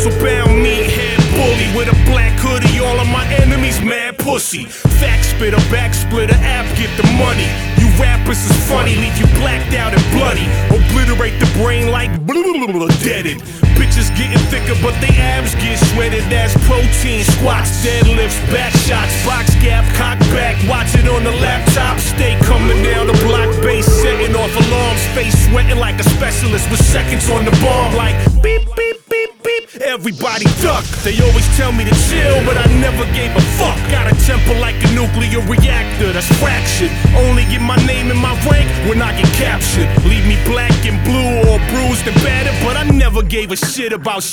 muscle bound meathead bully with a black hoodie, all of my enemies mad pussy. Fact spitter, back splitter, app get the money. You rappers is funny, leave you blacked out and bloody. Obliterate the brain like deaded. Bitches getting thicker, but they abs get shredded. That's protein, squats, deadlifts, back shots, box gap, cock back. Watch it on the laptop. Stay coming down the block, base setting off alarms. Face sweating like a specialist with seconds on the bomb. Like beep, beep, beep, beep. Everybody duck. They always tell me to chill, but I never gave a fuck. Got a temper like a nuclear reactor that's fractured. Only get my name and my rank when I get captured. Leave me black and blue or bruised and battered, but I never gave a shit about